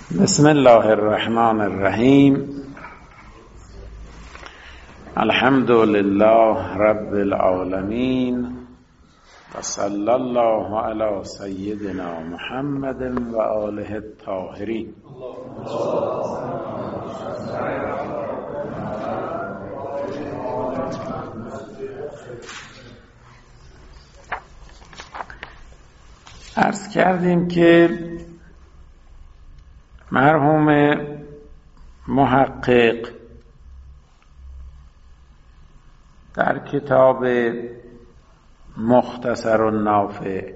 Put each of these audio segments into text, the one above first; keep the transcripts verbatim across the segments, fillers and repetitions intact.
بسم الله الرحمن الرحیم. الحمد لله رب العالمین و صلی الله علی سیدنا محمد و آله الطاهرین. عرض کردیم که مرحوم محقق در کتاب مختصر النافع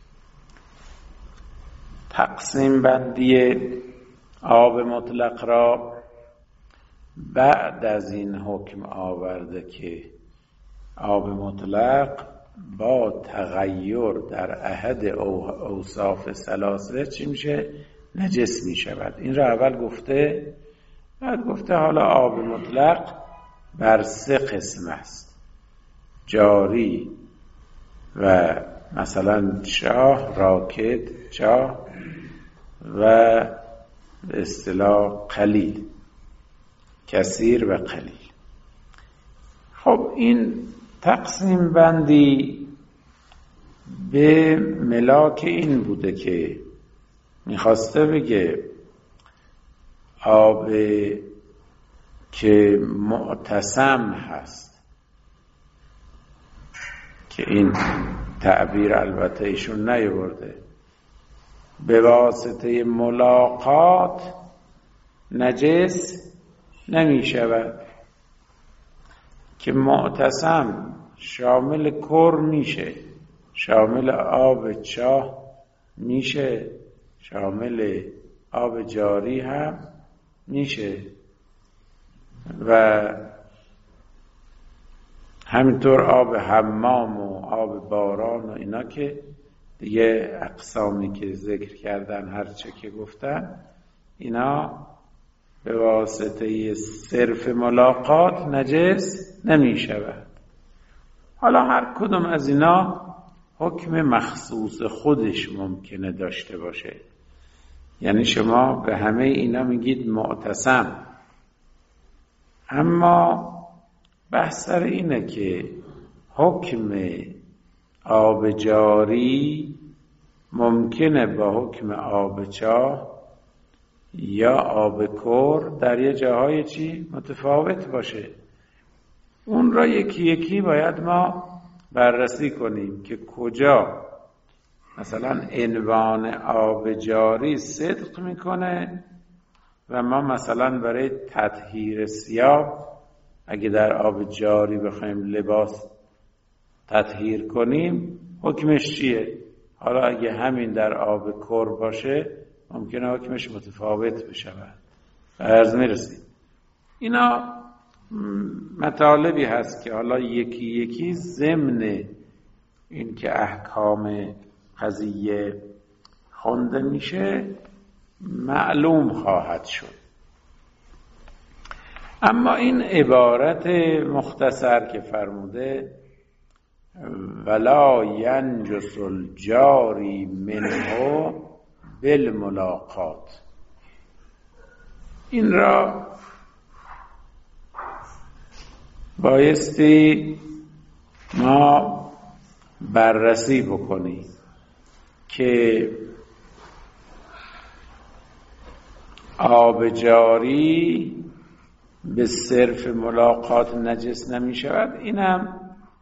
تقسیم بندی آب مطلق را بعد از این حکم آورده که آب مطلق با تغییر در احد اوصاف ثلاثه چی میشه؟ نجس می شود. این را اول گفته، بعد گفته حالا آب مطلق بر سه قسم است: جاری و مثلا چاه، راکد، چاه و به اصطلاح قلیل، کثیر و قلیل. خب این تقسیم بندی به ملاک این بوده که میخواسته بگه آب که معتصم هست، که این تعبیر البته ایشون نیاورده، به واسطه ملاقات نجس نمی شود، که معتصم شامل کر میشه، شامل آب چاه میشه، شامل آب جاری هم میشه و همینطور آب حمام و آب باران و اینا که دیگه اقسامی که ذکر کردن، هر چه که گفتن، اینا به واسطه صرف ملاقات نجس نمی شود. حالا هر کدوم از اینا حکم مخصوص خودش ممکنه داشته باشه. یعنی شما به همه اینا میگید معتصم، اما بحث سر اینه که حکم آب جاری ممکنه با حکم آب چاه یا آب کر در یه جاهای چی متفاوت باشه. اون را یکی یکی باید ما بررسی کنیم که کجا مثلا عنوان آب جاری صدق میکنه و ما مثلا برای تطهیر ثیاب اگه در آب جاری بخوایم لباس تطهیر کنیم حکمش چیه. حالا اگه همین در آب کر باشه ممکنه حکمش متفاوت بشود. عرض میرسیم اینا مطالبی هست که حالا یکی یکی ضمن این که احکام قضیه خونده میشه معلوم خواهد شد. اما این عبارت مختصر که فرموده ولا ینجس الجاری منه بالملاقات، این را بایستی ما بررسی بکنیم که آب جاری به صرف ملاقات نجس نمی شود. اینم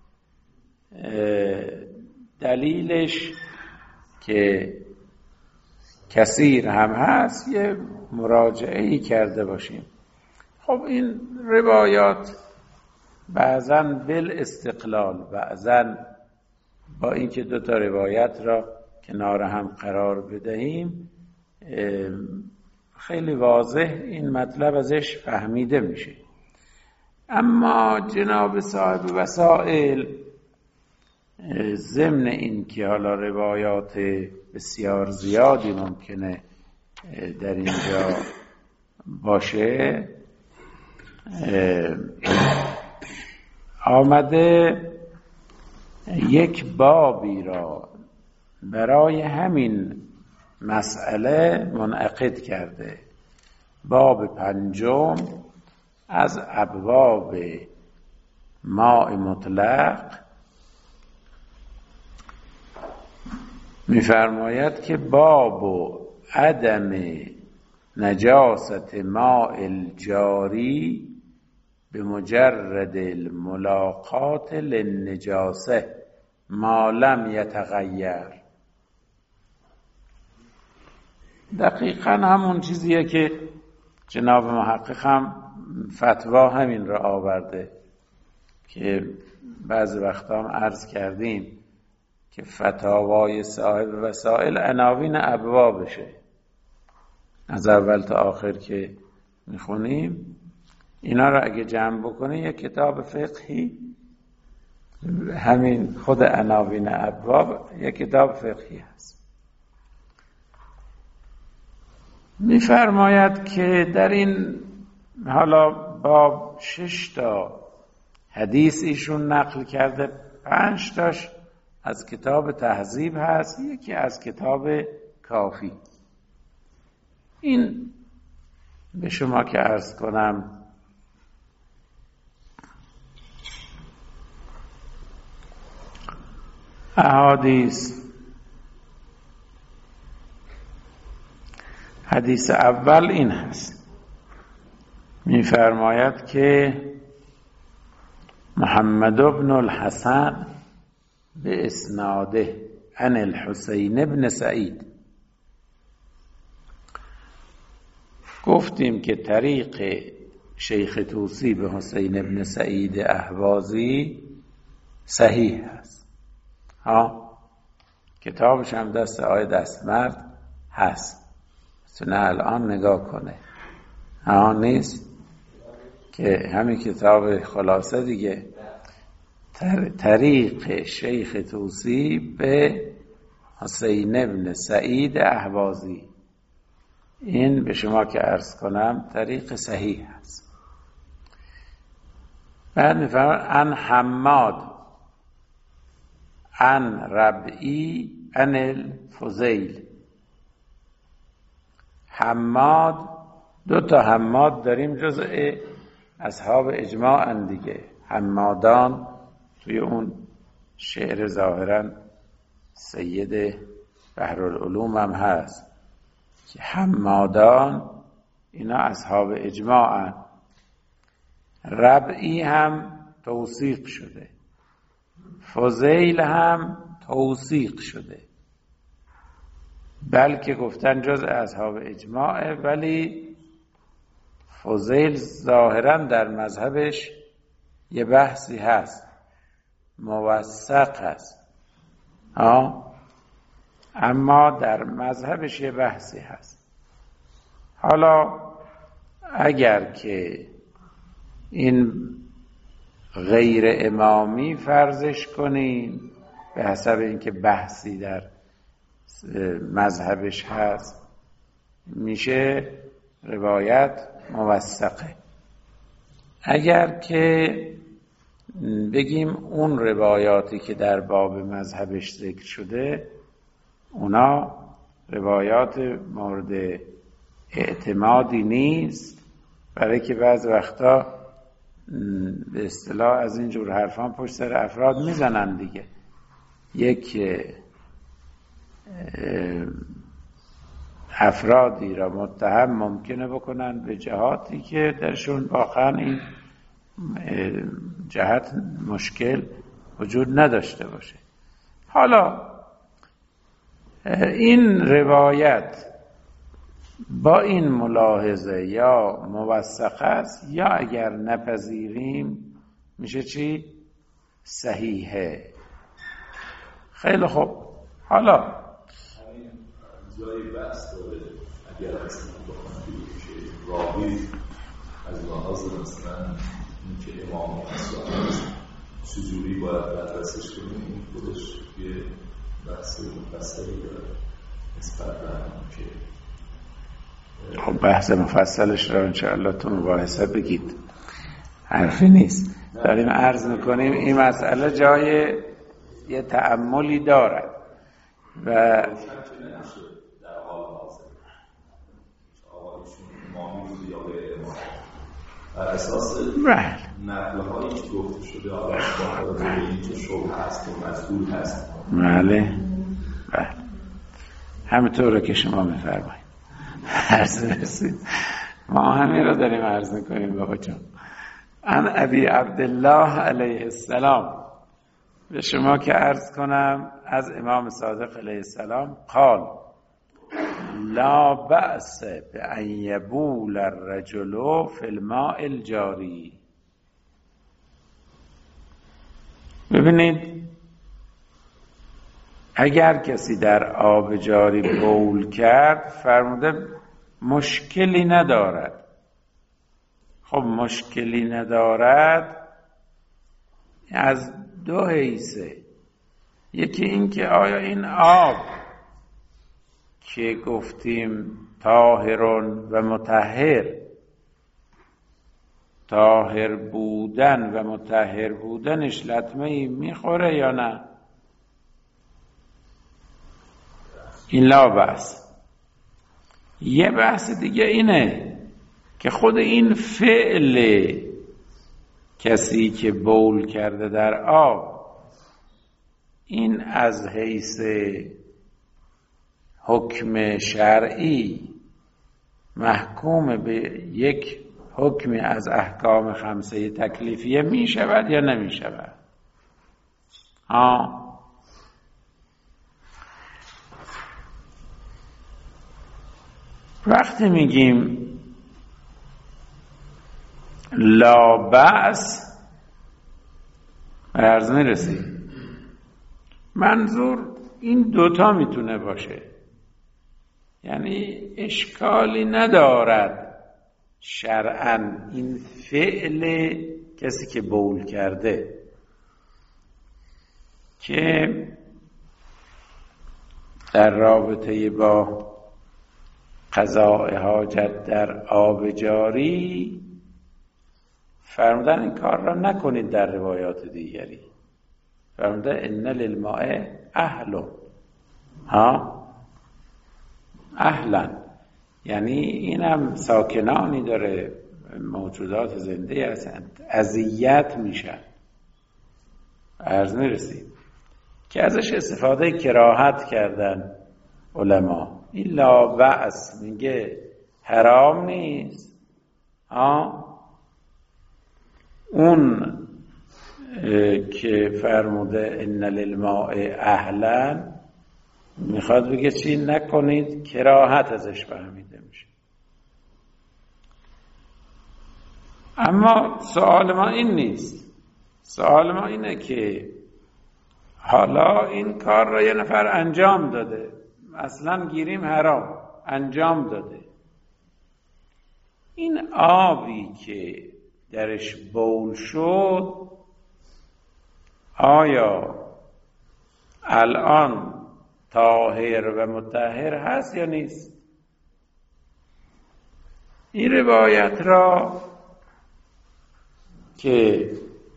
دلیلش که کثیر هم هست یه مراجعه‌ای کرده باشیم. خب این روایات بعضاً بل استقلال، بعضاً با اینکه دو تا روایت را کنار هم قرار بدهیم خیلی واضح این مطلب ازش فهمیده میشه. اما جناب صاحب وسائل ضمن این که حالا روایات بسیار زیادی ممکنه در اینجا باشه، آمده یک بابی را برای همین مسئله منعقد کرده باب پنجم از ابواب ماء مطلق می‌فرماید که باب و عدم نجاست ماء الجاری به مجرد الملاقات للنجاسه ما لم یتغیر. دقیقاً همون چیزیه که جناب محقق هم فتوا همین را آورده که بعضی وقتا هم عرض کردیم که فتاوای صاحب وسائل عناوین ابوابشه، از اول تا آخر که میخونیم اینا را اگه جمع بکنی یک کتاب فقهی، همین خود عناوین ابواب یک کتاب فقهی هست. میفرماید که در این حالا باب شش تا حدیث ایشون نقل کرده، پنج تاش از کتاب تهذیب هست، یکی از کتاب کافی. این به شما که عرض کنم احادیث. حدیث اول این هست، می‌فرماید که محمد بن الحسن به اسناده عن الحسین بن سعید. گفتیم که طریق شیخ طوسی به حسین بن سعید اهوازی صحیح هست، ها کتابش هم دست آقای دستمرد هست، نه الان نگاه کنه، ها نیست که همین کتاب خلاصه دیگه، طریق شیخ طوسی به حسین بن سعید اهوازی. این به شما که عرض کنم طریق صحیح هست. بعد میفرماید ان حماد ان ربعی ان الفضیل. حماد، دو تا حماد داریم جزء اصحاب اجماع ان دیگه، حمادان توی اون شعر ظاهرا سید بحرالعلوم هم هست که حمادان اینا اصحاب اجماعن. ربعی هم توثیق شده، فضیل هم توثیق شده، بلکه گفتن جز اصحاب اجماعه، ولی فضیل ظاهرا در مذهبش یه بحثی هست، موثق هست، ها اما در مذهبش یه بحثی هست. حالا اگر که این غیر امامی فرضش کنین به حسب اینکه بحثی در مذهبش هست، میشه روایت موثقه. اگر که بگیم اون روایاتی که در باب مذهبش ذکر شده اونا روایات مورد اعتمادی نیست، برای که بعض وقتا به اصطلاح از این جور حرفان پشت سر افراد میزنن دیگه. یک افرادی را متهم ممکنه بکنن به جهاتی که درشون واقعا این جهت مشکل وجود نداشته باشه. حالا این روایت با این ملاحظه یا موثقه است، یا اگر نپذیریم میشه چی؟ صحیحه. خیلی خوب. حالا همین جای بحث داره، اگر اصلا بخواهیم که راوی از لحاظ مثلا این که امام اصلا چجوری باید مدرسش کنیم، این خودش یه بحث مفصلی داره نسبت به همون که خب بحث مفصلش رو انشاءالله تو مباحثه بگید، حرفی نیست. داریم عرض میکنیم این مسئله جای یه تأملی دارد و در حال حاضر آقایشون امامی اساس بله نقل هایی که گفته شده آقای با توجه به اینکه شبه هست و مجهول هست. بله بله همینطوره که شما میفرمایید. عرض رسید ما همین رو داریم عرض میکنیم بابا جان. ان ابی عبدالله علیه السلام، به شما که عرض کنم از امام صادق علیه السلام قال لا بأس بأن یبول الرجل فی الماء الجاری. ببینید اگر کسی در آب جاری بول کرد فرموده مشکلی ندارد. خب مشکلی ندارد از دو حیثه. یکی این که آیا این آب که گفتیم طاهرون و مطهر، طاهر بودن و مطهر بودنش لطمه ای میخوره یا نه؟ این لا بحث. یه بحث دیگه اینه که خود این فعل کسی که بول کرده در آب، این از حیث حکم شرعی محکوم به یک حکم از احکام خمسه تکلیفیه می شود یا نمی شود؟ آه وقتی میگیم لا بأس عرض میرسیم، منظور این دوتا میتونه باشه، یعنی اشکالی ندارد شرعاً این فعل کسی که بول کرده که در رابطه با قضاء حاجت در آب جاری فرمودن این کار را نکنید. در روایات دیگری فرموده ان للماء اهل، ها اهلا، یعنی اینم ساکنانی داره، موجودات زنده هستند، اذیت میشن. عرض میرسید که ازش استفاده کراهت کردن علما. این لا بأس میگه حرام نیست. آه اون که فرموده ان للماء اهلا میخواد بگه چی؟ نکنید، کراهت ازش فهمیده میشه. اما سوال ما این نیست. سوال ما اینه که حالا این کار را یه نفر انجام داده، اصلا گیریم حرام، انجام داده، این آبی که درش بول شد آیا الان طاهر و مطهر هست یا نیست؟ این روایت را که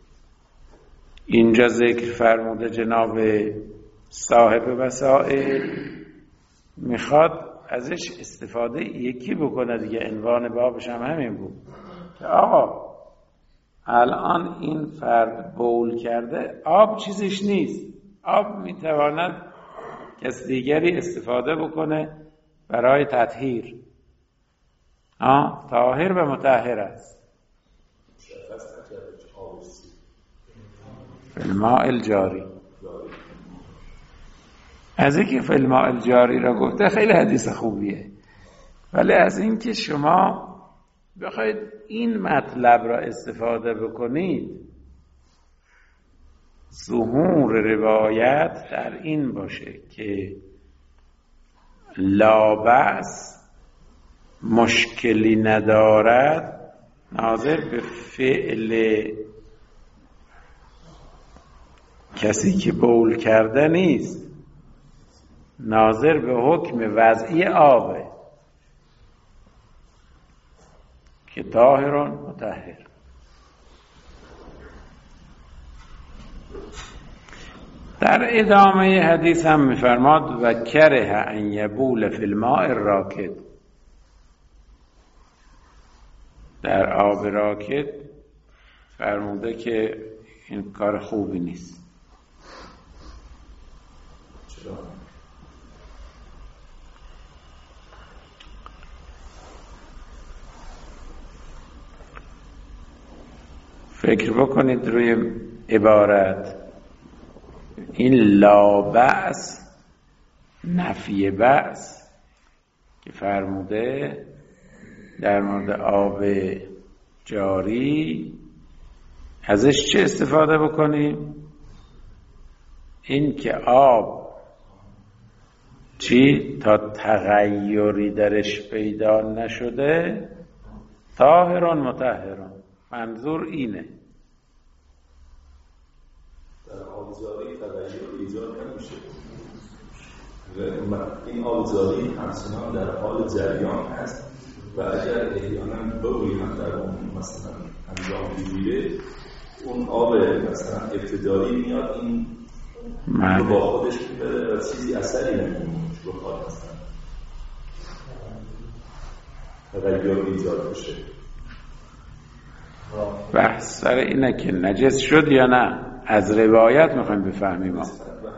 اینجا ذکر فرموده جناب صاحب وسائل میخواد ازش استفاده یکی بکنه دیگه. عنوان بابش هم همین بود که آقا الان این فرد بول کرده، آب چیزش نیست، آب میتواند کس دیگری استفاده بکنه برای تطهیر. آه طاهر و مطهر است. فی الماء الجاری. از اینکه فی الماء الجاری را گفته خیلی حدیث خوبیه، ولی از اینکه شما بخواید این مطلب را استفاده بکنید، ظهور روایت در این باشه که لا بأس مشکلی ندارد، ناظر به فعل کسی که بول کرده نیست، ناظر به حکم وضعی آبه که طاهرون مطهر. در ادامه حدیث هم میفرماد و کره ان یبول فی الماء الراکد. در آب راکد فرموده که این کار خوبی نیست. چرا؟ فکر بکنید روی عبارت. این لا بأس، نفی بأس که فرموده در مورد آب جاری، ازش چه استفاده بکنیم؟ این که آب چی تا تغییری درش پیدا نشده طاهران مطهران. منظور اینه در آبزاری تغییر ایجاد نمیشه و این آبزاری همچنان در حال جریان هست و اگر احیانا بگوییم در اون مثلا انجام بگیره، اون آب مثلا ابتدایی میاد این رو با خودش میبره و چیزی اثری نمیمونه رو حال مثلا تغییر ایجاد بشه. بحث سر اینه که نجس شد یا نه. از روایت میخوایم بفهمیم ما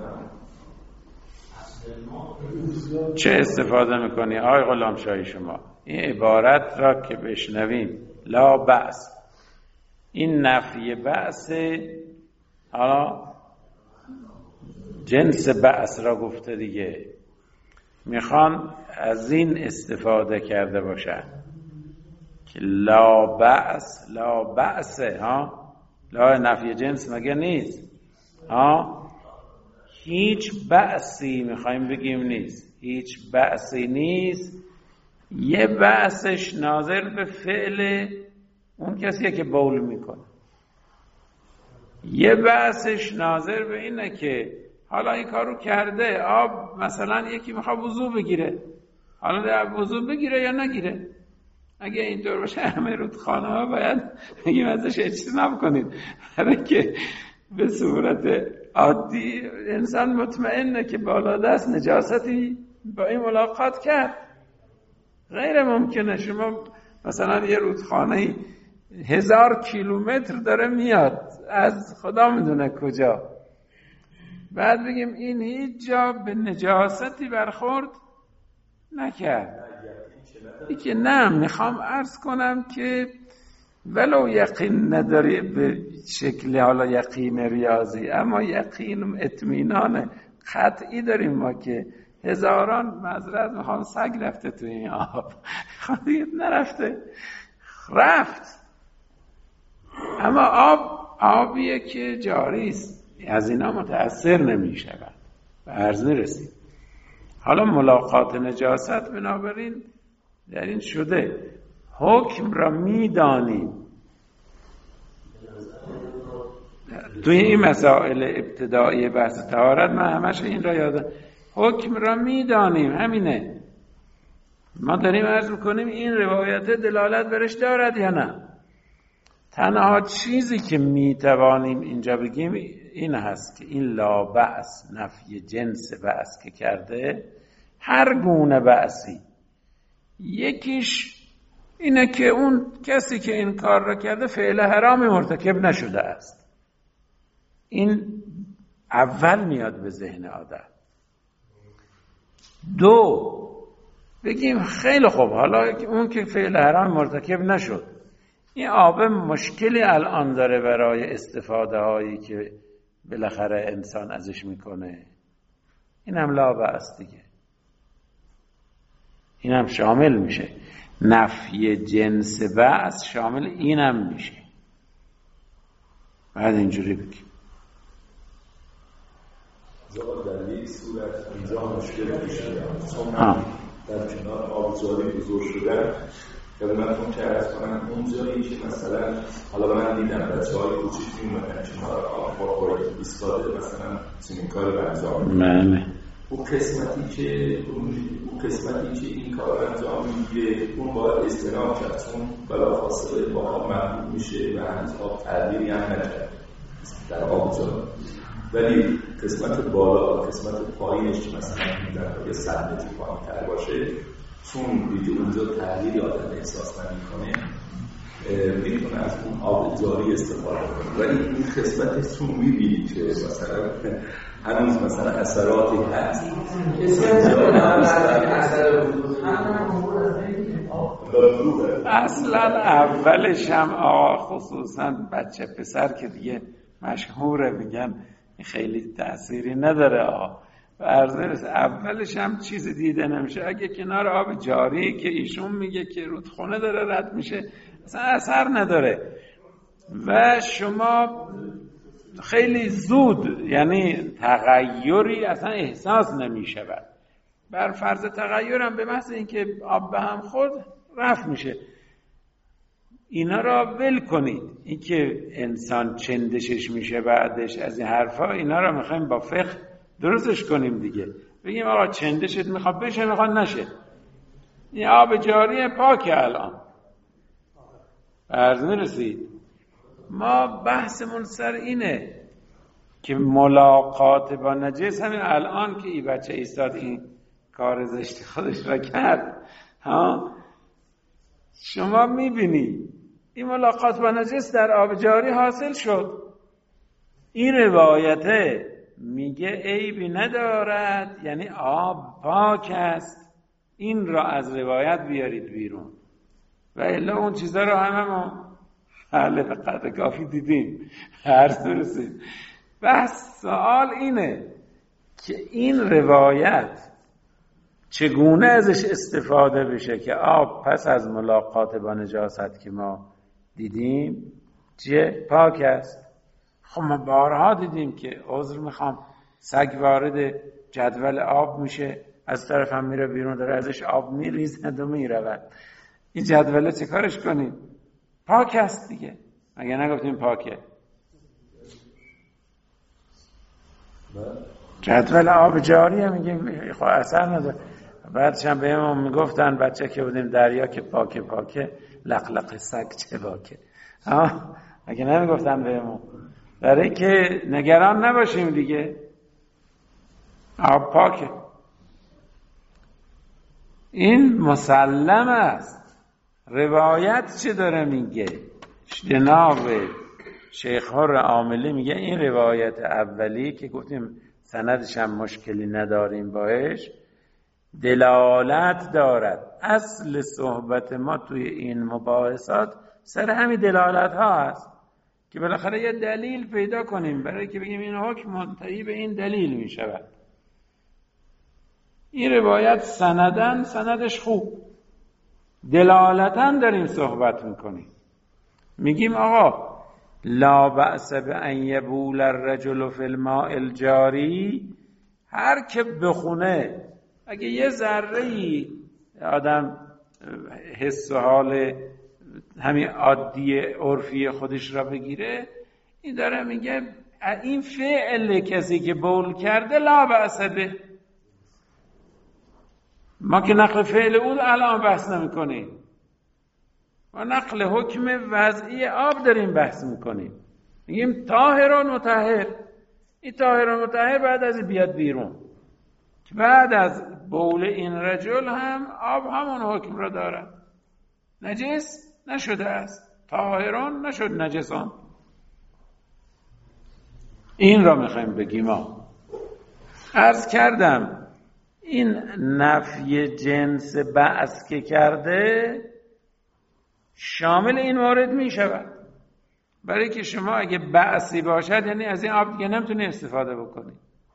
چه استفاده میکنی آقای غلام شاهی. شما این عبارت را که بشنویم لا بأس، این نفی بأس، حالا جنس بأس را گفته دیگه، میخوان از این استفاده کرده باشن که لا بأس، لا بأس، ها لا نفی جنس مگه نیست؟ ها هیچ بأسی میخوایم بگیم نیست، هیچ بأسی نیست. یه بأسش ناظر به فعل اون کسیه که بول میکنه، یه بأسش ناظر به اینه که حالا این کارو کرده، آب مثلا یکی میخواد وضو بگیره، حالا در وضو بگیره یا نگیره. اگه اینطور باشه همه رودخانه ها باید بگیم ازش اجتناب کنید، برای که به صورت عادی انسان مطمئنه که بالا دست نجاستی با این ملاقات کرد. غیر ممکنه شما مثلا یه رودخانه هزار کیلومتر داره میاد از خدا میدونه کجا، بعد بگیم این هیچ جا به نجاستی برخورد نکرد. ای که نه، میخوام عرض کنم که ولو یقین نداری به شکل حالا یقین ریاضی، اما یقین اطمینان قطعی داریم ما که هزاران معذرت میخوام سگ رفته توی این آب، خواهید نرفته، رفت، اما آب آبیه که جاری است، از اینا متأثر نمی شود. به عرض میرسید. حالا ملاقات نجاست بنابراین در این شده حکم را میدانیم. توی این مسائل ابتدایی بحث طهارت من همش این را یادم، حکم را میدانیم، همینه. ما داریم عرض میکنیم این روایت دلالت برش دارد یا نه. تنها چیزی که میتوانیم اینجا بگیم این هست که این لا بأس نفی جنس بأس که کرده، هر گونه بأسی، یکیش اینه که اون کسی که این کار را کرده فعل حرامی مرتکب نشده است. این اول میاد به ذهن آدم. دو، بگیم خیلی خوب، حالا اون که فعل حرام مرتکب نشد، این آب مشکلی الان داره برای استفاده هایی که بالاخره انسان ازش میکنه، این هم لا بأس دیگه، این هم شامل میشه. نفی جنس بأس شامل اینم میشه. بعد اینجوری بگیم در یک صورت اینجا مشکل پیش میاد، چون در کنار آبزاری بزرگ شدن خدمتتون که عرض کنم اونجایی که مثلا حالا من دیدم بچه‌های کوچیک میومدن کنار آب با پای ایستاده مثلا چنین کاری رو انجام میدن. اون قسمتی که اون قسمتی که این کار رو انجام میده اون باید اجتناب کرد، چون بلافاصله با آب محبوب میشه و هنوز آب تغییری هم نکرده در آبزار. ولی قسمت بالا و قسمت پایینش که مثلا در یه صد متر پایین‌تر باشه، چون دیگه اونجا تغییری آدم احساس نمی‌کنه، میتونه از اون آب جاری استفاده کنه، ولی این خصلتش رو میبینی که مثلا هنوز مثلا اثراتی هست. اصلا اولش هم آقا خصوصا بچه پسر که دیگه مشهوره میگن خیلی تأثیری نداره آقا، ورزش اولش هم چیز دیده نمیشه. اگه کنار آب جاری که ایشون میگه که رودخونه داره رد میشه اصلا اثر نداره و شما خیلی زود یعنی تغییری اصلا احساس نمیشه. بر فرض تغییرم به محض اینکه آب به هم خورد رفت میشه. اینا را ول کنید. این که انسان چندشش میشه بعدش از این حرفا، اینا را میخوایم با فقه درستش کنیم دیگه. بگیم آقا چندشت میخواد بشه میخواد نشه. این آب جاری پاکه الان. عرض میرسید. ما بحثمون سر اینه که ملاقات با نجس همین الان که این بچه ایستاد این کار زشتی خودش را کرد، ها شما میبینی این ملاقات با نجس در آب جاری حاصل شد. این روایته میگه عیبی ندارد، یعنی آب پاک است. این را از روایت بیارید بیرون و الا اون چیزا رو همه ما بله به قدر کافی دیدیم. هر درستید. بس سوال اینه که این روایت چگونه ازش استفاده بشه که آب پس از ملاقات با نجاست که ما دیدیم چیه؟ پاک است. خب ما بارها دیدیم که عذر میخوام سگ وارد جدول آب میشه، از طرف هم میره بیرون داره ازش آب میریزد و میرود. این جدوله چه کارش کنیم؟ پاک است دیگه. اگه نگفتیم پاکه. جدول آب جاری هم میگیم خب اثر نداره. بعدش هم به ما میگفتن بچه که بودیم دریا که پاکه پاکه لقلق سگ چه باکه. ها اگه نمیگفتن به ما، برای که نگران نباشیم دیگه. آب پاکه. این مسلم است. روایت چه داره میگه؟ جناب شیخ حر عاملی میگه این روایت اولی که گفتیم سندش هم مشکلی نداریم باش، دلالت دارد. اصل صحبت ما توی این مباحثات سر همین دلالت ها هست که بالاخره یه دلیل پیدا کنیم برای که بگیم این حکم منتهی به این دلیل می شود. این روایت سندن سندش خوب، دلالتاً داریم صحبت میکنیم. میگیم آقا لا بأس بأن یبول الرجل فی الماء الجاری، هر که بخونه اگه یه ذره‌ای آدم حس و حال همین عادی عرفی خودش را بگیره، این داره میگه این فعل کسی که بول کرده لا بأس به. ما که نقل فعل او الان بحث نمی کنیم، ما نقل حکم وضعی آب داریم بحث میکنیم. میگیم طاهر و مطهر. این طاهر و مطهر بعد از بیاد بیرون که بعد از بول این رجل هم آب همون حکم را دارد. نجس نشده است، طاهران نشد نجسان. این را میخوایم بگیم. ما عرض کردم این نفی جنس بأس که کرده شامل این مورد می شود، برای که شما اگه بأسی باشد یعنی از این آب دیگه نمیتونی استفاده بکنی.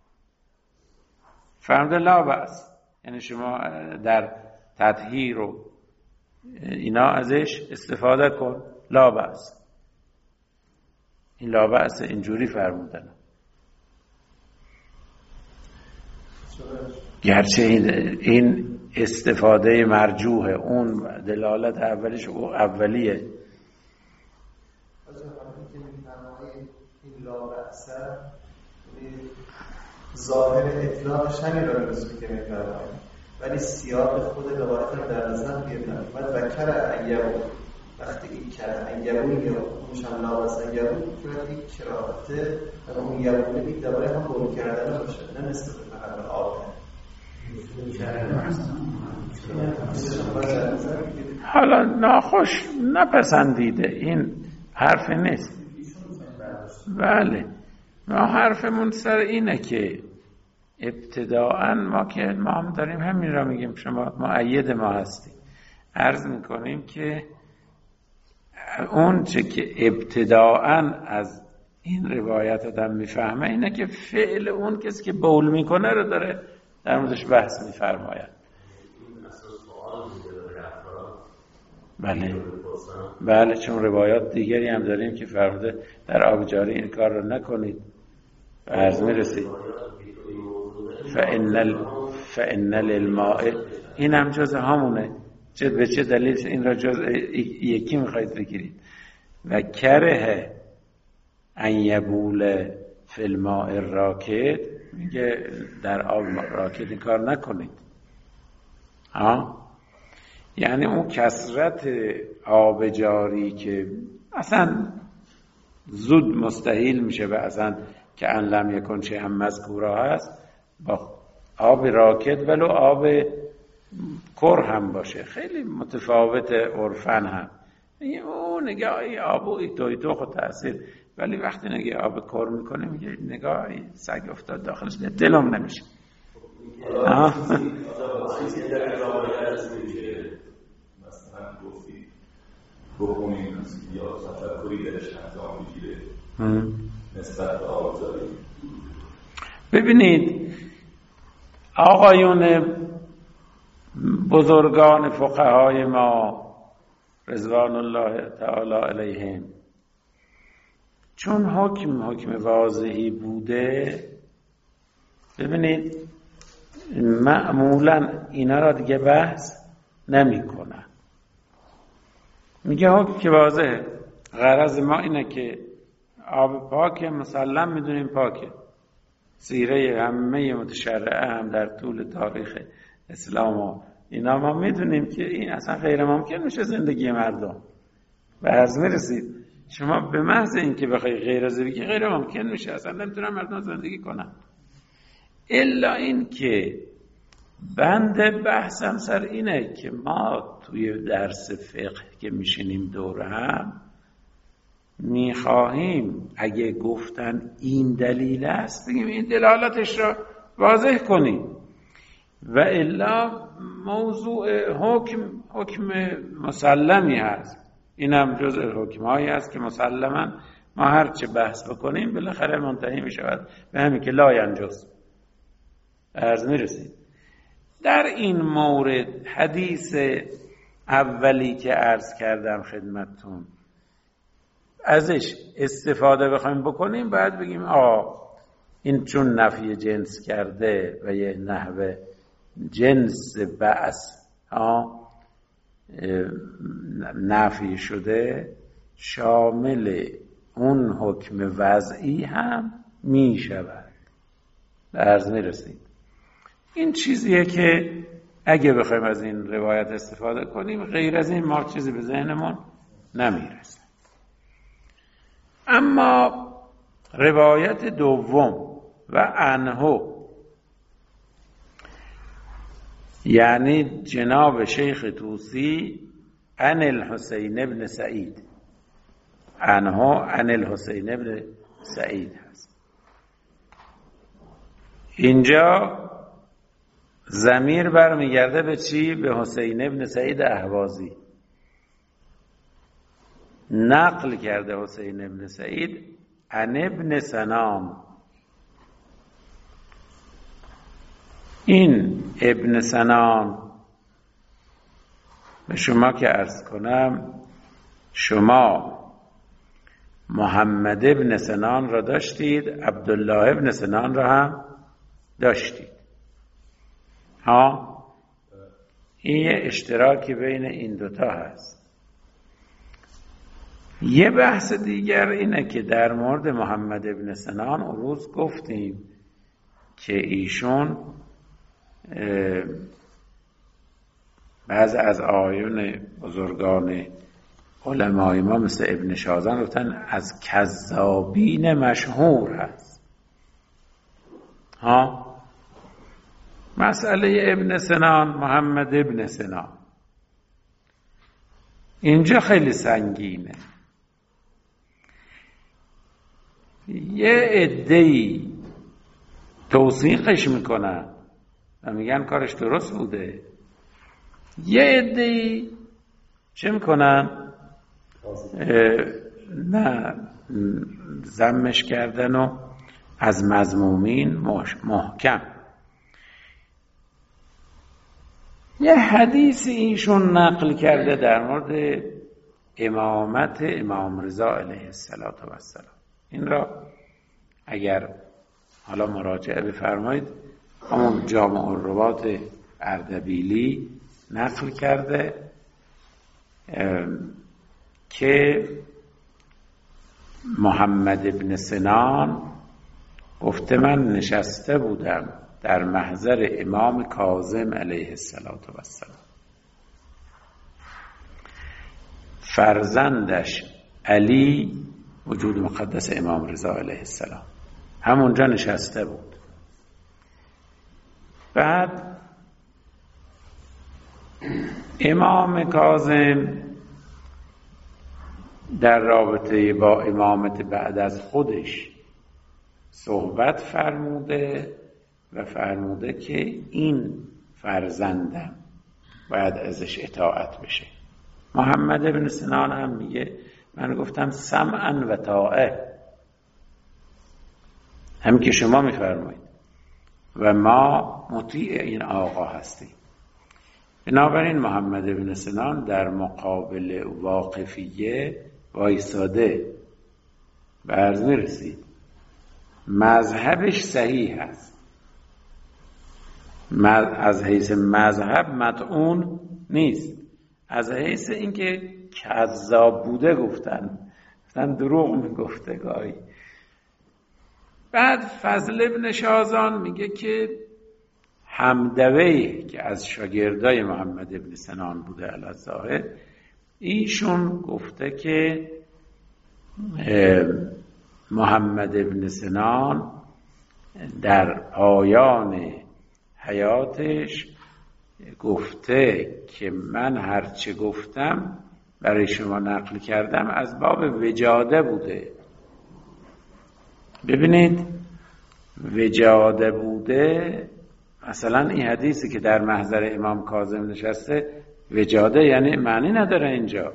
فرموده لا بأس، یعنی شما در تطهیر و اینا ازش استفاده کن. لا بأس، این لا بأس اینجوری فرمودن. گرچه این استفاده مرجوحه، اون دلالت اولش او اولیه. این لا بأس ظاهر اطلاقش همین رو نسبت که می‌فرمایید، ولی سیاق خود روایت رو در نظر بگیرید. بعد ذکر ایبو، وقتی این کره ایبو یا اونشان لا بأس ایبو که این کراهته و اون ایبو این دوباره هم بول کردن باشه، نه نسبت فقط به آب. حالا ناخوش نپسندیده، این حرف نیست. بله، ما حرفمون سر اینه که ابتداعا ما که ما هم داریم همین را میگیم، شما مؤید ما هستی، عرض میکنیم که اون چه که ابتداعا از این روایت آدم میفهمه اینه که فعل اون کسی که بول میکنه رو داره در موردش بحث میفرماید. بله بله، چون روایات دیگری هم داریم که فرموده در آب جاری این کار رو نکنید. عرض میرسید فإن ال... فإن للماء، این هم جز همونه. چه به چه دلیل این را جز یکی میخواید بگیرید؟ و کره ان یبول فی الماء الراکد، میگه در آب راکد این کار نکنید. ها، یعنی اون کثرت آب جاری که اصلا زود مستحیل میشه و اصلا که ان لم یکن چه هم مذکورا هست، با آب راکد ولو آب کر هم باشه خیلی متفاوت عرفن هم. اون نگاهی آبوی توی تو خود تأثیر، ولی وقتی نگه آب کر میکنه میگه نگاهی سگ افتاد داخلش دلم نمیشه. بکنیم یا تفکری درش انجام بگیره نسبت به آبزاری. ببینید آقایون بزرگان فقهای ما رضوان الله تعالی علیهم، چون حکم حکم واضحی بوده، ببینید معمولا اینا را دیگه بحث نمی کنن. میگه حکم که واضحه، غرض ما اینه که آب پاک مسلم میدونیم پاکه. سیره همه متشرعه هم در طول تاریخ اسلام و اینا ما میدونیم که این اصلا غیر ممکن میشه زندگی مردم. به عرض میرسید شما به محض این که بخوای غیر از بگی غیر ممکن میشه، اصلا نمیتونن مردم زندگی کنن. الا این که بند بحثم سر اینه که ما توی درس فقه که میشینیم دور هم میخواهیم اگه گفتن این دلیل است بگیم این دلالتش را واضح کنیم، و الا موضوع حکم حکم مسلمی هست. این هم جزء حکمهایی است که مسلما ما هر چه بحث بکنیم بالاخره منتهی میشود به همین که لا ینجز. عرض میرسید در این مورد حدیث اولی که عرض کردم خدمتتون، ازش استفاده بخوایم بکنیم باید بگیم آه این چون نفی جنس کرده و یه نحوه جنس بعث آه نفی شده، شامل اون حکم وضعی هم می شود. عرض می رسید این چیزیه که اگه بخوایم از این روایت استفاده کنیم غیر از این ما چیزی به ذهنمون نمیرسه. اما روایت دوم و عنه، یعنی جناب شیخ طوسی عن الحسین ابن سعید، عنه عن الحسین ابن سعید هست. اینجا ضمیر برمیگرده به چی؟ به حسین ابن سعید اهوازی. نقل کرده حسین ابن سعید عن ابن سنان. این ابن سنان به شما که عرض کنم، شما محمد ابن سنان را داشتید، عبدالله ابن سنان را هم داشتید. ها، این یه اشتراکی بین این دوتا هست. یه بحث دیگر اینه که در مورد محمد ابن سنان اون روز گفتیم که ایشون بعض از آیون بزرگان علمای ما مثل ابن شازن گفتن از کذابین مشهور هست. ها، مسئله ابن سنان، محمد ابن سنان، اینجا خیلی سنگینه. یه عده‌ای توثیقش میکنن و میگن کارش درست بوده، یه عده‌ای چه میکنن؟ نه، ذمش کردن و از مذمومین محکم. یه حدیث ایشون نقل کرده در مورد امامت امام رضا علیه السلام. این را اگر حالا مراجعه بفرمایید، همون جامع الروات اردبیلی نقل کرده که محمد ابن سنان گفته من نشسته بودم در محضر امام کاظم علیه السلام، فرزندش علی وجود مقدس امام رضا علیه السلام همونجا نشسته بود. بعد امام کاظم در رابطه با امامت بعد از خودش صحبت فرموده و فرموده که این فرزندم باید ازش اطاعت بشه. محمد ابن سنان هم میگه من گفتم سمعا و طاعه، همین که شما میفرمایید و ما مطیع این آقا هستیم. بنابراین محمد ابن سنان در مقابل واقفیه وایساده و عرض میرسید مذهبش صحیح هست، از حیث مذهب مطعون نیست، از حیث اینکه کذاب بوده گفتن گفتن دروغ میگفته گاهی. بعد فضل ابن شازان میگه که حمدوی که از شاگردای محمد ابن سنان بوده علی الظاهر، ایشون گفته که محمد ابن سنان در پایان حیاتش گفته که من هرچه گفتم برای شما نقل کردم از باب وجاده بوده. ببینید وجاده بوده، مثلا این حدیثی که در محضر امام کاظم نشسته وجاده یعنی معنی نداره اینجا.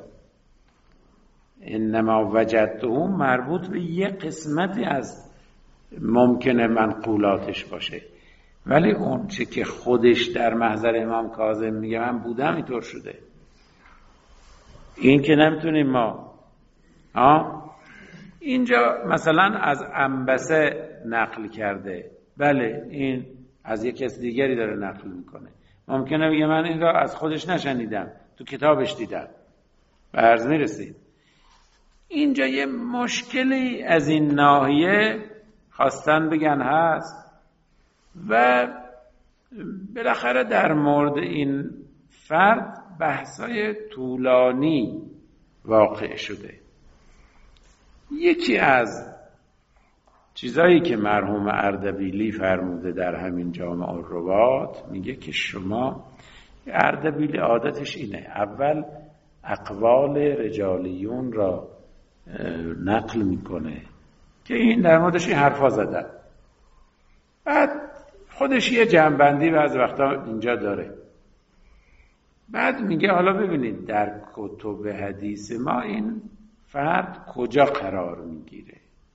انما وجدته مربوط به یه قسمتی از ممکنه منقولاتش باشه، ولی اون چه که خودش در محضر امام کاظم میگه من بودم اینطور شده، این که نمیتونیم ما آه؟ اینجا مثلا از انبسه نقل کرده، بله این از یک کس دیگری داره نقل میکنه، ممکنه بگه من این را از خودش نشنیدم تو کتابش دیدم به عرض میرسید. اینجا یه مشکلی از این ناحیه خواستن بگن هست و بالاخره در مورد این فرد بحثای طولانی واقع شده. یکی از چیزایی که مرحوم اردبیلی فرموده در همین جامع الروات میگه که شما، اردبیلی عادتش اینه اول اقوال رجالیون را نقل میکنه که این در موردش این حرفا زدن، بعد خودش یه جنبندی بعض وقتا اینجا داره، بعد میگه حالا ببینید در کتب حدیث ما این فرد کجا قرار میگیره.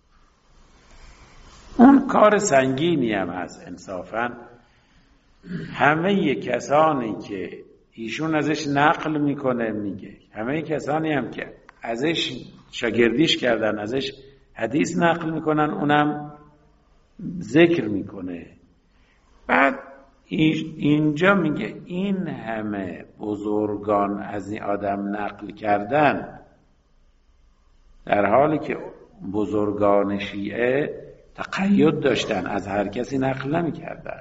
اون کار سنگینی هم هست انصافا. همه کسانی که ایشون ازش نقل میکنه میگه، همه کسانی هم که ازش شاگردیش کردن ازش حدیث نقل میکنن اونم ذکر میکنه. بعد اینجا میگه این همه بزرگان از این آدم نقل کردن، در حالی که بزرگان شیعه تقید داشتن از هر کسی نقل نمی کردن.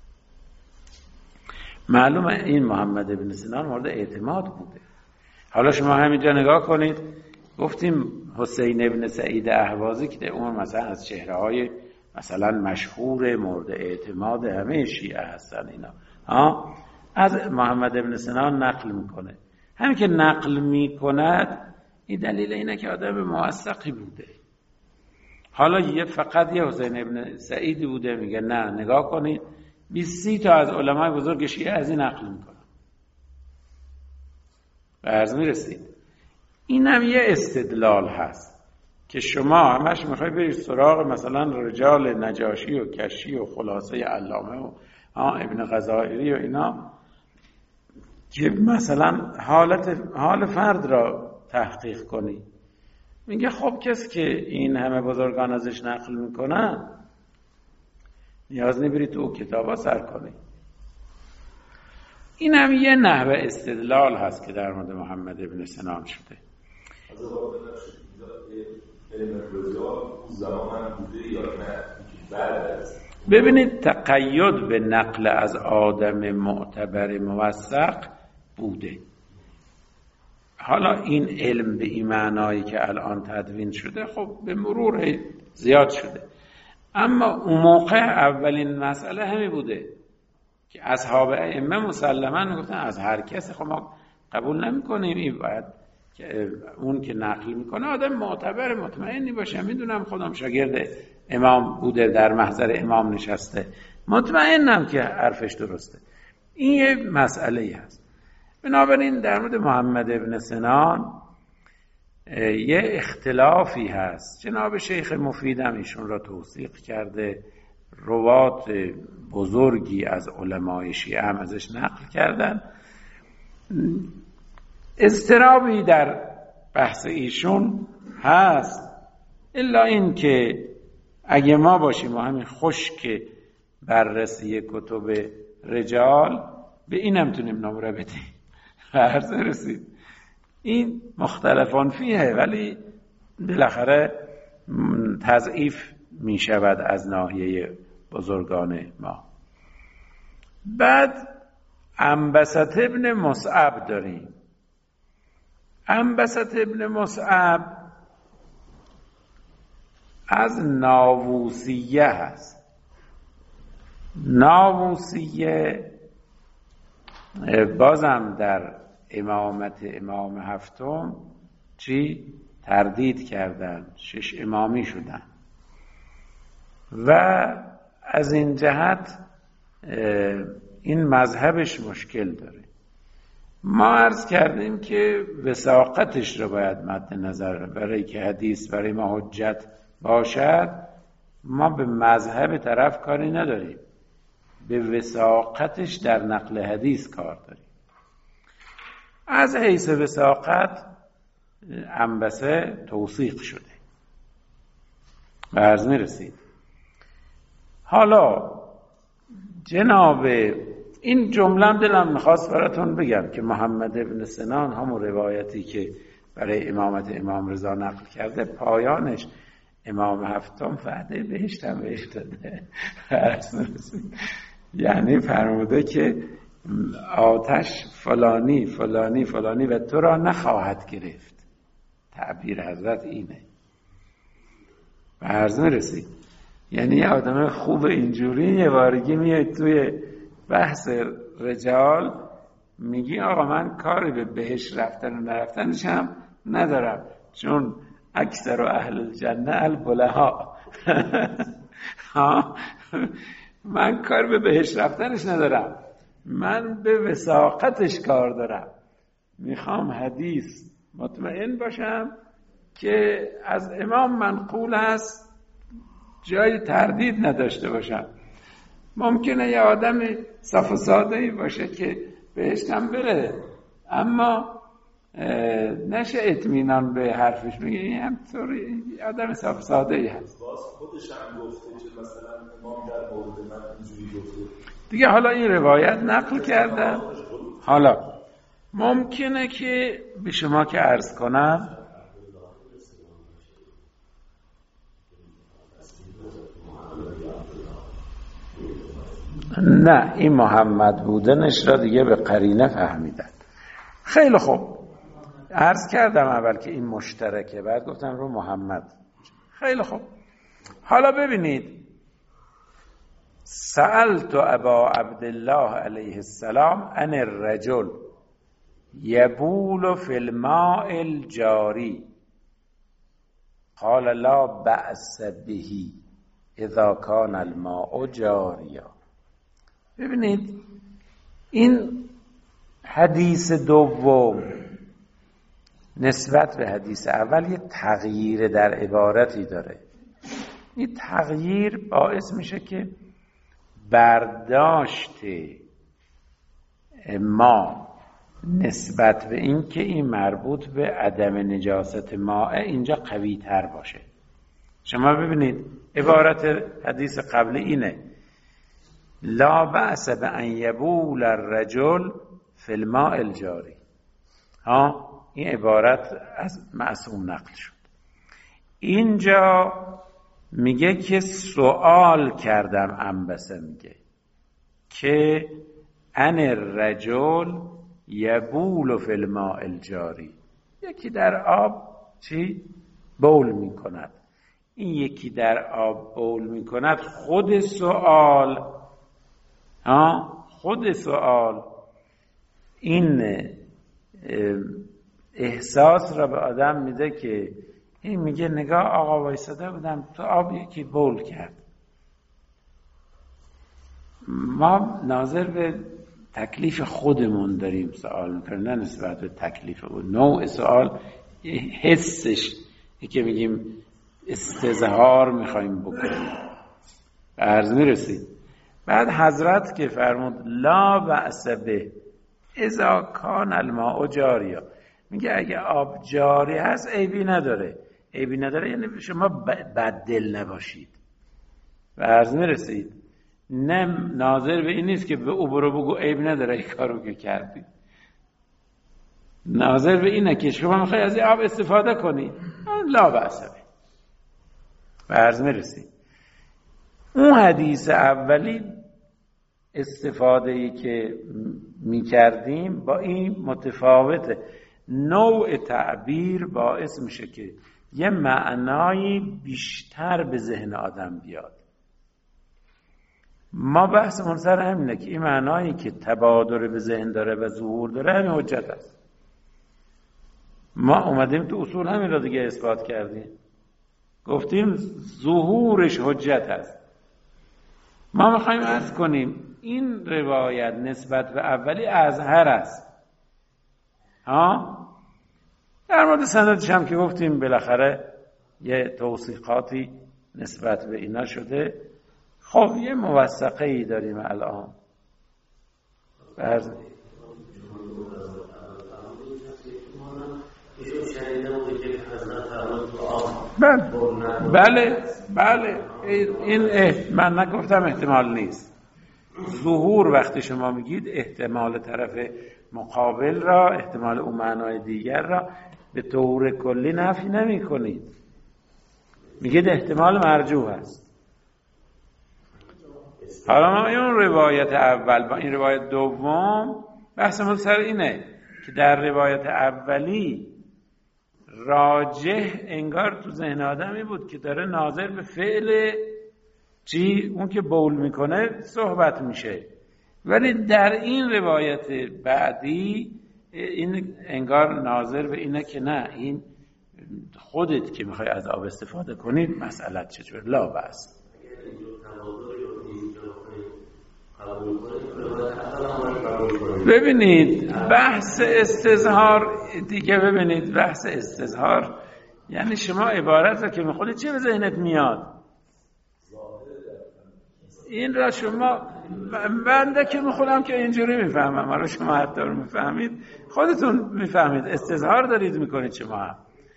معلومه این محمد ابن سنان مورد اعتماد بوده. حالا شما همینجا نگاه کنید، گفتیم حسین ابن سعید اهوازی که اون مثلا از چهره های مثلا مشهور مورد اعتماد همه شیعه هستن اینا، ها، از محمد ابن سنان نقل میکنه. همین که نقل میکند این دلیل اینه که آدم موثقی بوده. حالا یه فقط یه حسین ابن سعیدی بوده میگه نه، نگاه کنید بیست تا از علمای بزرگ شیعه از این نقل میکنن. به عرض میرسید این هم یه استدلال هست که شما همش میخوای برید سراغ مثلا رجال نجاشی و کشی و خلاصه علامه و ابن غزائری و اینا که مثلا حالت حال فرد را تحقیق کنی. میگه خب کسی که این همه بزرگان ازش نقل میکنن نیاز نبری تو او کتابا سر کنی. این هم یه نحوه استدلال هست که در مورد محمد ابن سنان شده. از واقع علم رجال اون زمان بوده یا نه بعد از؟ ببینید تقید به نقل از آدم معتبر موثق بوده. حالا این علم به این معنایی که الان تدوین شده خب به مرور زیاد شده، اما اون موقع اولین مسئله همین بوده که اصحاب ائمه مسلماً میگفتن از هر کسی خب ما قبول نمی‌کنیم، این باید که اون که نقل میکنه آدم معتبر مطمئنی باشه، میدونم خودم شاگرد امام بوده در محضر امام نشسته، مطمئنم که حرفش درسته. این یه مسئله هست. بنابراین در مورد محمد ابن سنان یه اختلافی هست. جناب شیخ مفیدم ایشون را توثیق کرده، روات بزرگی از علمای شیعه هم ازش نقل کردن. اضطرابی در بحث ایشون هست، الا این که اگه ما باشیم و همین خشک بررسی کتب رجال به این هم تونیم نمره بدیم. عرض رسید این مختلفان فیه، ولی بالاخره تضعیف می شود از ناحیه بزرگان ما. بعد عنبسة ابن مصعب داریم. عنبسة ابن مصعب از ناووسیه هست. ناووسیه بازم در امامت امام هفتم چی؟ تردید کردن، شش امامی شدن و از این جهت این مذهبش مشکل داره. ما عرض کردیم که وثاقتش رو باید مد نظر برای که حدیث برای ما حجت باشد. ما به مذهب طرف کاری نداریم، به وثاقتش در نقل حدیث کار داریم. از حیث وثاقت عنبسه توثیق شده، به عرض میرسید. حالا جناب این جمله دلم میخواست براتون بگم که محمد ابن سنان همون روایتی که برای امامت امام رضا نقل کرده پایانش امام هفتم وعده بهشت هم بهش داده. یعنی فرموده که آتش فلانی فلانی فلانی و تو را نخواهد گرفت. تعبیر حضرت اینه. به عرض میرسید یعنی یه آدم خوب اینجوری یه بارگی میاد توی بحث رجال میگی آقا من کاری به بهش رفتن و نرفتنش هم ندارم، چون اکثر اهل الجنه البلها. من کار به بهش رفتنش ندارم، من به وثاقتش کار دارم. میخوام حدیث مطمئن باشم که از امام منقول هست، جای تردید نداشته باشم. ممکنه یه آدم صاف و ساده‌ای باشه که بهشت هم بره، اما نشه اطمینان به حرفش بگه این همطوری آدم صاف و ساده‌ای هست. باز خودش هم گفته که مثلا امام در مورد من اینجوری گفته دیگه. حالا این روایت نقل کردن. حالا ممکنه که به شما که عرض کنم نه این محمد بودنش را دیگه به قرینه فهمیدن. خیلی خوب، عرض کردم اول که این مشترکه، بعد گفتم رو محمد. خیلی خوب، حالا ببینید سألت ابا عبدالله علیه السلام عن الرجل یبول فی الماء الجاری قال لا بأس به اذا کان الماء جاریا. ببینید این حدیث دوم نسبت به حدیث اول یه تغییر در عبارتی داره. این تغییر باعث میشه که برداشت ما نسبت به این که این مربوط به عدم نجاست ماء اینجا قوی تر باشه. شما ببینید عبارت حدیث قبلی اینه لا بأس بأن یبول الرجل فی الماء الجاری. ها این عبارت از معصوم نقل شد. اینجا میگه که سوال کردم انبسه میگه که ان الرجل یبول فی الماء الجاری، یکی در آب چی؟ بول میکند. این یکی در آب بول میکند خود سوال ها خود سوال این احساس را به آدم میده که این میگه نگاه آقا وایساده بودم تو آب یکی بول کرد. ما ناظر به تکلیف خودمون داریم سوال میکنیم، نه نسبت به تکلیف اون. نوع سوال حسش که میگیم استظهار میخوایم بکنیم به عرض میرسید. بعد حضرت که فرمود لا بأس به اذا کان الماء جاریا، میگه اگه آب جاری هست عیبی نداره. عیبی نداره یعنی شما بددل نباشید. به عرض میرسید. نه ناظر به این نیست که به او برو بگو عیب نداره این کارو که کردی. ناظر به اینه که شما میخوای از این آب استفاده کنی، لا بأس به. به عرض میرسید. اون حدیث اولی استفاده ای که میکردیم با این متفاوته. نوع تعبیر باعث میشه که یه معنایی بیشتر به ذهن آدم بیاد. ما بحثمون سر همینه که این معنایی که تبادر به ذهن داره و ظهور داره همین حجت است. ما اومدیم تو اصول همین را دیگه اثبات کردیم، گفتیم ظهورش حجت است. ما میخوایم عرض کنیم این روایت نسبت به اولی اظهر است. ها در مورد سندش هم که گفتیم بالاخره یه توثیقاتی نسبت به اینا شده. خب یه موثقه ای داریم الان. برز بله بله این اه... من نگفتم احتمال نیست. ظهور وقتی شما میگید احتمال طرف مقابل را، احتمال اون معنای دیگر را به طور کلی نفی نمی کنید، میگید احتمال مرجوح است. حالا ما این روایت اول با این روایت دوم بحثمون سر اینه که در روایت اولی راجح انگار تو ذهن آدمی بود که داره ناظر به فعل چی اون که بول میکنه صحبت میشه، ولی در این روایت بعدی این انگار ناظر به اینه که نه، این خودت که میخوای از آب استفاده کنی مسئلت چطور لا بأس. ببینید بحث استظهار دیگه، ببینید بحث استظهار یعنی شما عبارت رو که میخونید چه به ذهنت میاد؟ این را شما بنده که میخونم که اینجوری میفهمم، حالا شما حتی رو میفهمید خودتون میفهمید استظهار دارید میکنید. شما هم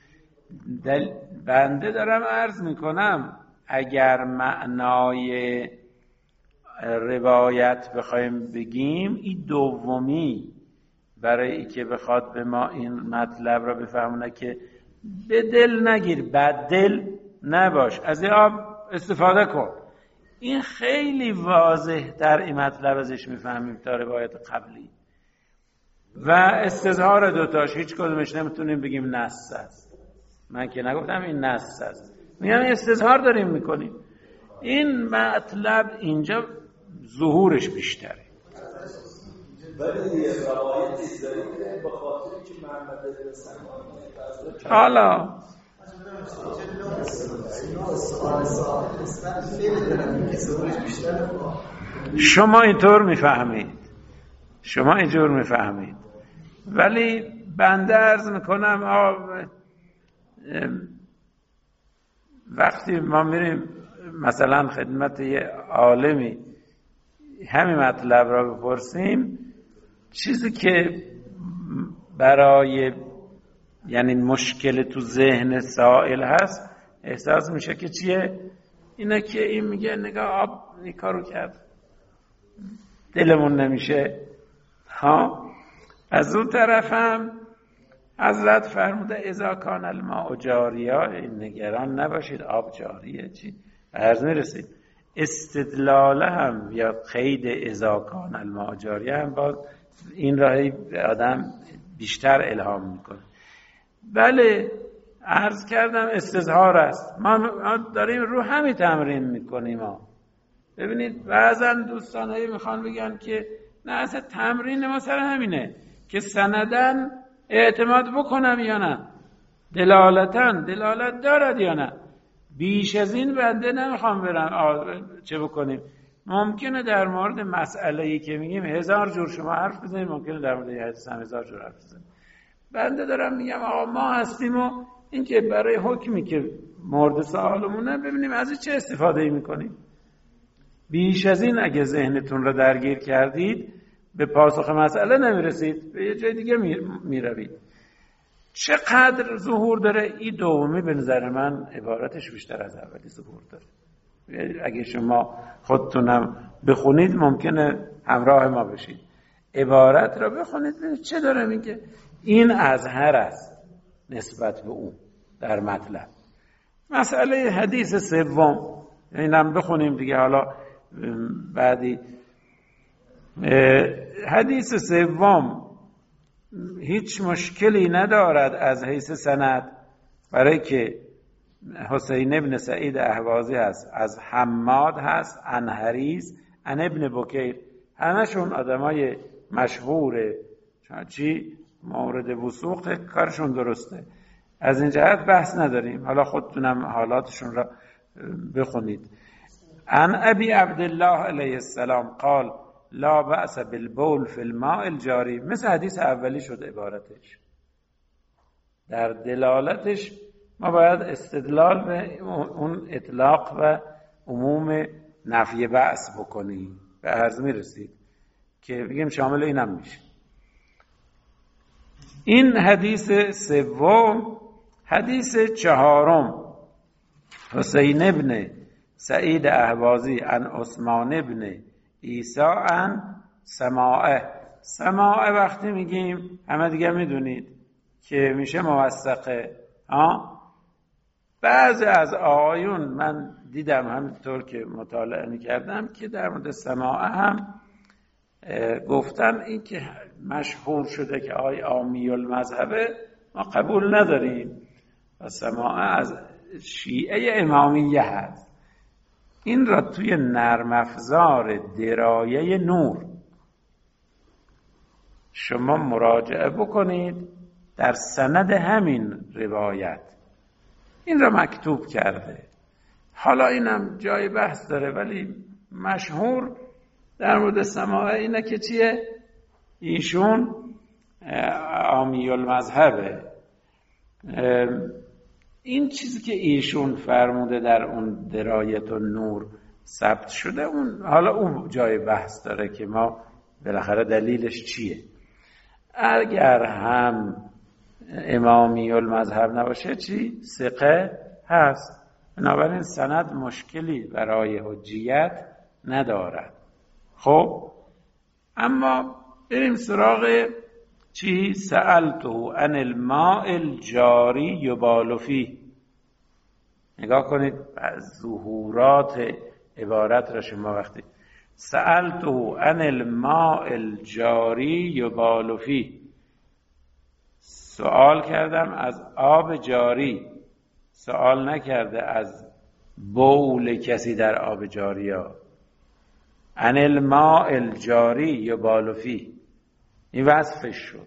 بنده دارم عرض میکنم اگر معنای روایت بخوایم بگیم این دومی برای ای که بخواد به ما این مطلب را بفهمونه که به دل نگیر، بد دل نباش، از این آب استفاده کن، این خیلی واضح در این مطلب ازش میفهمیم تا روایت قبلی. و استظهار دوتاش هیچ کدومش نمیتونیم بگیم نص است. من که نگفتم این نص است، میگم استظهار داریم میکنیم. این مطلب اینجا ظهورش بیشتره. ولی یه روایتی داریم که به خاطری که محمد بن سلمان حالا شما اینطور میفهمید شما اینجور میفهمید ولی بنده عرض میکنم آه وقتی ما میریم مثلا خدمت یه عالمی همین مطلب را بپرسیم، چیزی که برای یعنی مشکل تو ذهن سائل هست احساس میشه که چیه؟ اینه که این میگه نگاه آب این کارو کرد، دلمون نمیشه. ها از اون طرف هم حضرت فرموده اذا کان الماء جاریا، نگران نباشید آب جاریه چی عرض میرسید. استدلال هم یا قید اذا کان الماء جاریه هم باز این راهی به آدم بیشتر الهام میکنه. بله عرض کردم استظهار است، ما داریم رو همین تمرین میکنیم. ما ببینید بعضا دوستانایی میخوان بگن که نه اصلا تمرین ما سر همینه که سندن اعتماد بکنم یا نه، دلالتن دلالت دارد یا نه. بیش از این بنده نمیخوام برم چه بکنیم. ممکنه در مورد مسئله‌ای که میگیم هزار جور شما حرف بزنید، ممکنه در مورد حدیث هم هزار جور حرف بزنید. بنده دارم میگم آقا ما هستیم و این که برای حکمی که مورد سوالمونه ببینیم از این چه استفاده میکنیم. بیش از این اگه ذهنتون رو درگیر کردید به پاسخ مسئله نمیرسید، به یه جای دیگه میروید. چقدر ظهور داره؟ این دومی به نظر من عبارتش بیشتر از اولی ظهور داره. اگه شما خودتونم بخونید ممکنه همراه ما بشید، عبارت را بخونید ببینید چه داره میگه. این اظهر است نسبت به اون در مطلب. مسئله حدیث سوم اینم بخونیم دیگه، حالا بعدی. حدیث سوم هیچ مشکلی ندارد از حیث سند، برای که حسین ابن سعید اهوازی هست، از حماد هست، عن حریث، عن ابن بکیر، همشون آدمای مشهوره چی مورد وثوق، کارشون درسته. از این جهت بحث نداریم، حالا خودتونم حالاتشون را بخونید. عن ابی عبدالله علیه السلام قال لا بأس بالبول فی الماء الجاری. مثل حدیث اولی شد عبارتش. در دلالتش ما باید استدلال به اون اطلاق و عموم نفی بأس بکنیم. به عرض میرسید که بگیم شامل اینم میشه. این حدیث سوم. حدیث چهارم حسین ابن سعید اهوازی عن عثمان ابن عیسی عن سماعه. سماعه وقتی میگیم همه دیگه میدونید که میشه موثقه. ها بعضی از آقایون من دیدم همینطور که مطالعه میکردم که در مورد سماعه هم گفتن این که مشهور شده که آی عامی المذهبه ما قبول نداریم و سماعه از شیعه امامیه هست. این را توی نرم افزار درایه نور شما مراجعه بکنید، در سند همین روایت این را مکتوب کرده. حالا اینم جای بحث داره ولی مشهور در مورد سماعه اینه که چیه؟ ایشون عامی المذهبه. این چیزی که ایشون فرموده در اون درایت و نور ثبت شده، اون حالا اون جای بحث داره که ما بالاخره دلیلش چیه. اگر هم امامی المذهب نباشه چی؟ ثقه هست. بنابراین سند مشکلی برای حجیت ندارد. خب اما بریم سراغ چی؟ سألتو عن الماء الجاری یبال فیه. نگاه کنید ظهورات عبارت را شما وقتی سألتو عن الماء الجاری یبال فیه، سوال کردم از آب جاری، سوال نکرده از بول کسی در آب جاری ها. عن الماء الجاری یبال فیه، این وصفش شد.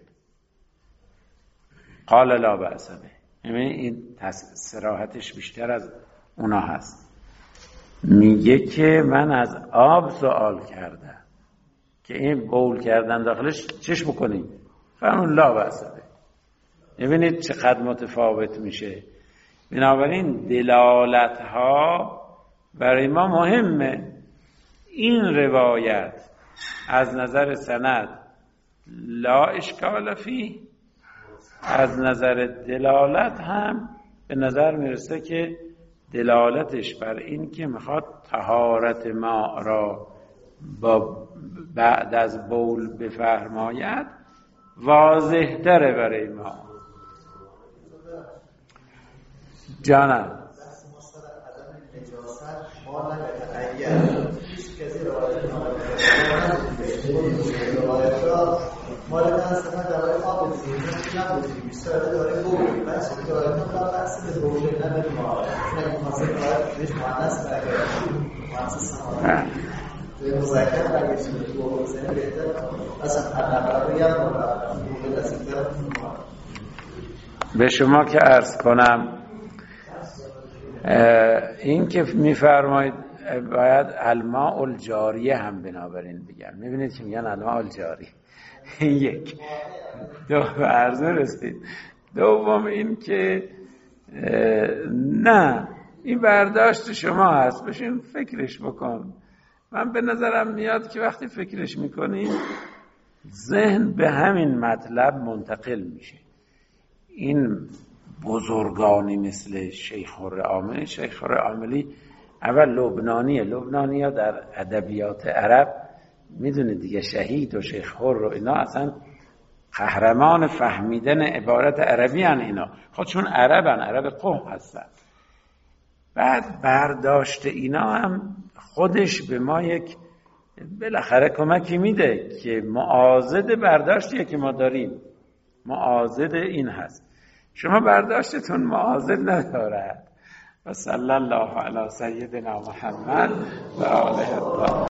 قال لا بأس به، این صراحتش بیشتر از اونا هست. میگه که من از آب سوال کردم که این بول کردن داخلش چش بکنیم، فرمون لا بأس به. ببینید چقدر متفاوت میشه. بنابراین دلالت ها برای ما مهمه. این روایت از نظر سند لا اشکال فی، از نظر دلالت هم به نظر میرسه که دلالتش بر این که میخواد طهارت ماء را با بعد از بول بفرماید واضح تره برای ما. جانم مال من اصلا داره آب زیرین نبودی بیشتر داره بولی بس که داره من بحث به بولی نداری ما چون خاصه داره بهش معنیس برگرد معنیس سمانه به مذکر برگرد به بولی زنی بهتر اصلا اقربی هم بولی لسیتر به شما که عرض کنم این که میفرمایید باید الماء الجاریه هم بنابراین بگم. میبینید که میگن الماء الجاری، یک دو عرض رسید. دوم این که نه، این برداشت شما هست، بشین فکرش بکن. من به نظرم میاد که وقتی فکرش میکنیم ذهن به همین مطلب منتقل میشه. این بزرگانی مثل شیخ حرعاملی، شیخ حرعاملی اول لبنانیه، لبنانی ها در ادبیات عرب میدونید دیگه، شهید و شیخ حر و اینا اصلا قهرمان فهمیدن عبارت عربی هن. اینا خودشون عربن، عرب قوم هستن. بعد برداشت اینا هم خودش به ما یک بالاخره کمکی میده که معاضد برداشتیه که ما داریم، معاضد این هست. شما برداشتتون معاضد نداره. و صلی الله علی سیدنا محمد و آله الطاهرین.